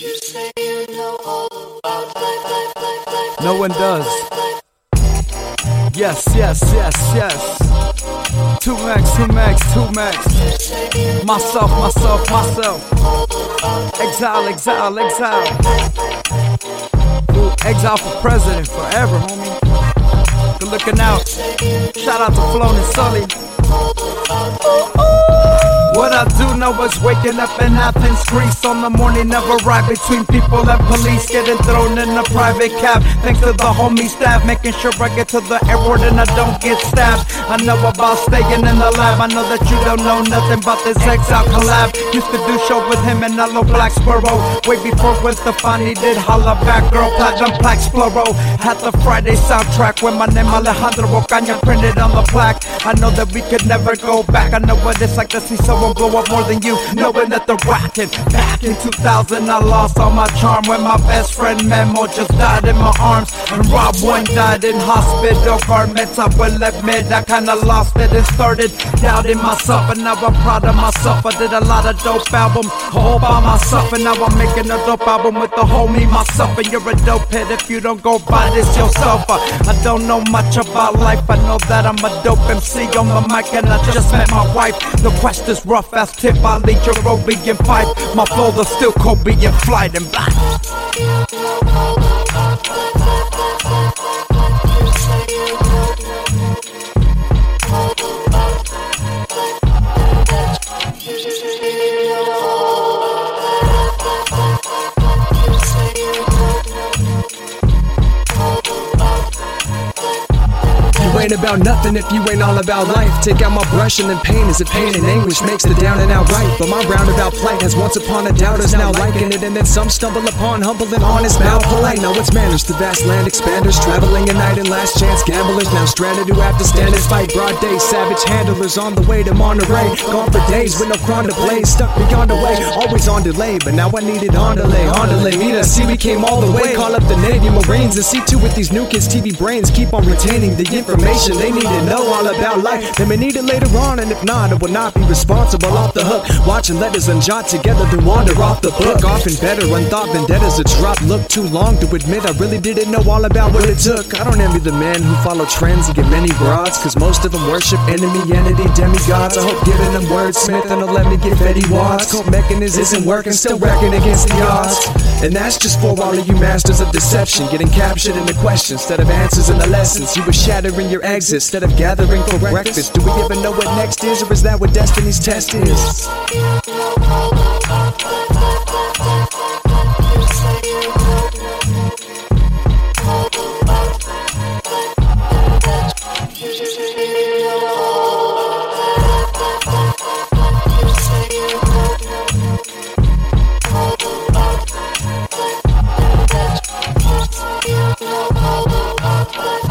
No one does. Yes, yes, yes, yes. 2Max, 2Max, 2Max. Myself, myself, myself. Exile, exile, exile. Ooh, exile for president forever, homie. Good looking out. Shout out to Flown and Sully. What I do know is waking up in Athens, Greece on the morning of a ride between people and police, getting thrown in a private cab. Thanks to the homie staff, making sure I get to the airport and I don't get stabbed. I know about staying in the lab. I know that you don't know nothing about this Exile collab. Used to do show with him and Hello Blacksboro, way before Gwen Stefani did Holla Back Girl, Platinum Plaques Plural. Had the Friday soundtrack with my name Alejandro Ocaña printed on the plaque. I know that we could never go back. I know what it's like to see someone blow up more than you, knowing that they're rocking. Back in 2000 I lost all my charm when my best friend Memo just died in my arms, and Rob One died in hospital garments. I will admit I kinda lost it and started doubting myself, and now I'm proud of myself. I did a lot of dope albums all by myself, and now I'm making a dope album with the homie myself. And you're a dope head if you don't go buy this yourself. I don't know much about life, I know that I'm a dope MC on the mic, and I just met my wife. The quest is rough as tip, I lead your Robian fight. My flow still Kobe in flight and black. Ain't about nothing if you ain't all about life. Take out my brush and then pain is a pain and anguish makes the down and out right. But my roundabout plight has once upon a doubters now liking it, and then some stumble upon humble and honest, bow polite. Now it's manners, the vast land expanders, traveling at night and last chance gamblers, now stranded who have to stand and fight. Broad day, savage handlers on the way to Monterey, gone for days with no crown to blaze, stuck beyond the way, always on delay. But now I need it on delay, meet us, see we came all the way. Call up the Navy, Marines, and see to with these new kids' TV brains keep on retaining the information they need to know all about life. They may need it later on, and if not, I will not be responsible. Off the hook, watching letters and jot together, then wander off the book. Often better unthought vendettas a drop. Look too long to admit I really didn't know all about what it took. I don't envy the men who follow trends and get many broads, cause most of them worship enemy, entity, demigods. I hope giving them wordsmith and they'll let me get Fetty Wads. Cope mechanism isn't working, still reckoning against the odds. And that's just for all of you masters of deception, getting captured in the questions instead of answers in the lessons. You were shattering your exit instead of gathering for breakfast. Do we even know what next is, or is that what destiny's test is? Oh,